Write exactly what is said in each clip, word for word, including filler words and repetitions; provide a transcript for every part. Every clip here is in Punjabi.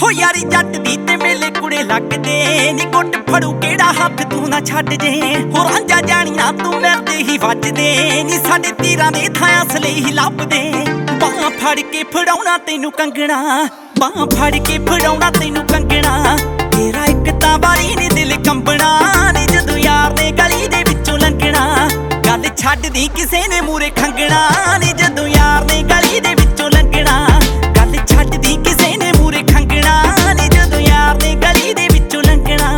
ਹੋ ਯਾਰੀ ਜੱਟ ਦੀ ਤੇ ਮੇਲੇ ਕੁੜੇ ਲੱਗਦੇ ਨੀ ਗੁੱਟ ਫੜੂ ਕਿਹੜਾ ਹੱਥ ਤੂੰ ਨਾ ਛੱਡ ਜੇ ਹੋ ਰਾਂਝਾ ਜਾਣੀ ਨਾ ਤੂੰ ਮਿਲਦੇ ਹੀ ਵੱਜਦੇ ਨੀ ਸਾਡੇ ਤੀਰਾਂ ਦੇ ਥਾਂ ਅਸਲੇ ਹੀ ਲੱਭਦੇ ਬਾਹਾਂ ਫੜ ਕੇ ਫੜਾਉਣਾ ਤੈਨੂੰ ਕੰਗਣਾ ਬਾਹਾਂ ਫੜ ਕੇ ਫੜਾਉਣਾ ਤੈਨੂੰ ਕੰਗਣਾ ਤੇਰਾ ਇੱਕ ਤਾਂ ਵਾਰੀ ਨੀ ਦਿਲ ਕੰਬਣਾ ਨੀ ਜਦੋਂ ਯਾਰ ਨੇ ਗਲੀ ਦੇ ਵਿੱਚੋਂ ਲੰਘਣਾ ਗੱਲ ਛੱਡਦੀ ਕਿਸੇ ਨੇ ਮੂਰੇ ਖੰਗਣਾ ਨੀ ਜਦੋਂ ਯਾਰ ਨੇ ਗਲੀ ਦੇ ਵਿੱਚੋਂ ਲੰਘਣਾ ਗੱਲ ਛੱਡਦੀ ਕਿਸੇ ਨੇ ਮੂਰੇ ਖੰਗਣਾ ਨੀ ਜਦੋਂ ਯਾਰ ਨੇ ਗਲੀ ਦੇ ਵਿੱਚੋਂ ਲੰਘਣਾ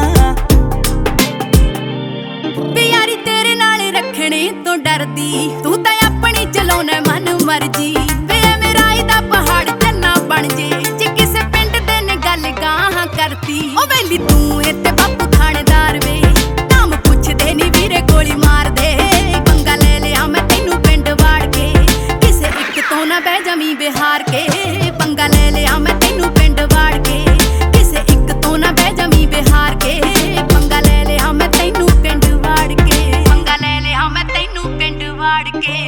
ਵੇ ਯਾਰੀ ਤੇਰੇ ਨਾਲ ਰੱਖਣੇ ਤੋਂ ਡਰਦੀ ਤੂੰ ਤਾਂ ਆਪਣੀ ਚਲਾਉਣਾ ਮਨ ਮਰਜੀ ਵੇ ਮੇਰਾ ਇਹਦਾ ਪਹਾੜ ਚੰਨਾ ਬਣ ਜੇ ਜੇ ਕਿਸੇ ਪਿੰਡ ਦੇ ਨੇ ਗੱਲ ਗਾਹਾਂ ਕਰਤੀ ਓ ਵੇਲੀ ਤੂੰ ਇੱਥੇ ਬਾਪੂ ਥਾਣੇਦਾਰ ਵੇ ਨਾਮ ਪੁੱਛਦੇ ਨੀ ਵੀਰੇ ਗੋਲੀ ਮਾਰਦੇ ਪੰਗਾ ਲੈ ਲਿਆ ਮੈਂ ਤੈਨੂੰ ਪਿੰਡ ਵਾੜ ਕੇ ਕਿਸੇ ਇੱਕ ਤੋਂ ਨਾ ਬਹਿ ਜਾਵੀਂ ਬਿਹਾਰ ਕੇ ਪੰਗਾ ਲੈ ਲਿਆ ਮੈਂ ਤੈਨੂੰ ਪਿੰਡ ਵਾੜ ਕੇ ਕਿਸੇ ਇੱਕ ਤੋਂ ਨਾ ਬਹਿ ਜਾਵੀਂ ਬਿਹਾਰ ਕੇ ਪੰਗਾ ਲੈ ਲਿਆ ਮੈਂ ਤੈਨੂੰ ਪਿੰਡ ਵਾੜ ਕੇ ਪੰਗਾ ਲੈ ਲਿਆ ਮੈਂ ਤੈਨੂੰ ਪਿੰਡ ਵਾੜ ਕੇ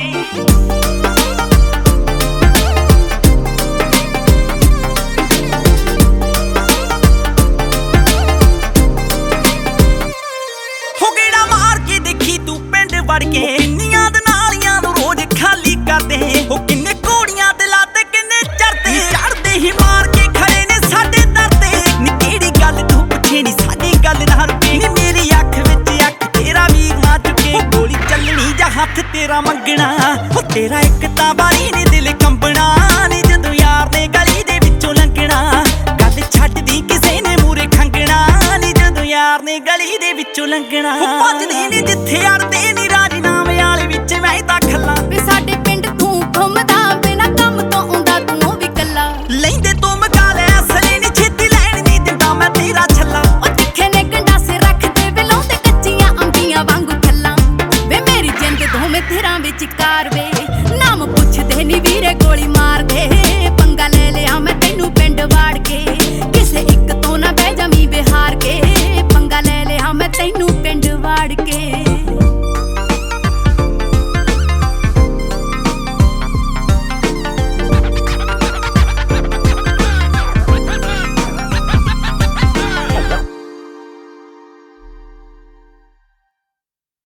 ਵੜ ਕੇ ਕਿੰਨੀਆਂ ਦੇ ਨਾਲੀਆਂ ਨੂੰ ਰੋਜ਼ ਖਾਲੀ ਕਰਦੇ ਹੋ ਕਿੰਨੇ ਘੋੜੀਆਂ ਤੇ ਲਾਤੇ ਕਿੰਨੇ ਚੜਦੇ ਚੜਦੇ ਹੀ ਮਾਰ ਕੇ ਖੜੇ ਨੇ ਸਾਡੇ ਦਰ ਤੇ ਨੀ ਕਿਹੜੀ ਗੱਲ ਤੂੰ ਪੁੱਛੇ ਨੀ ਸਾਡੀ ਗੱਲ ਨਾ ਰੁਕੇ ਨੀ ਮੇਰੀ ਅੱਖ ਵਿੱਚ ਅੱਖ ਤੇਰਾ ਵੀਰ ਨਾ ਚੁੱਕੇ ਗੋਲੀ ਚੱਲਣੀ ਜਾਂ ਹੱਥ ਤੇਰਾ ਮੰਗਣਾ ਹੋ ਤੇਰਾ ਇੱਕ ਤਾਂ ਵਾਰੀ ਨੀ ਦਿਲ ਕੰਬਣਾ ਨੀ ਜਦੋਂ ਯਾਰ ਨੇ ਗਲੀ ਦੇ ਵਿੱਚੋਂ ਲੰਘਣਾ ਗੱਲ ਛੱਡਦੀ ਕਿਸੇ ਨੇ ਮੂਰੇ ਖੰਗਣਾ ਨੀ ਜਦੋਂ ਯਾਰ ਨੇ ਗਲੀ ਦੇ ਵਿੱਚੋਂ ਲੰਘਣਾ ਭੱਜਦੀ ਨੀ ਜਿੱਥੇ ਅੜਦੇ ਨੀ ਰਾਜਨਾਮੇ ਵਾਲੇ ਵਿੱਚ ਮੈਂ ਤਾਂ ਖੱਲਾ ਵੇ ਸਾਡੇ ਪਿੰਡ ਤੂੰ ਘੁੰਮਦਾ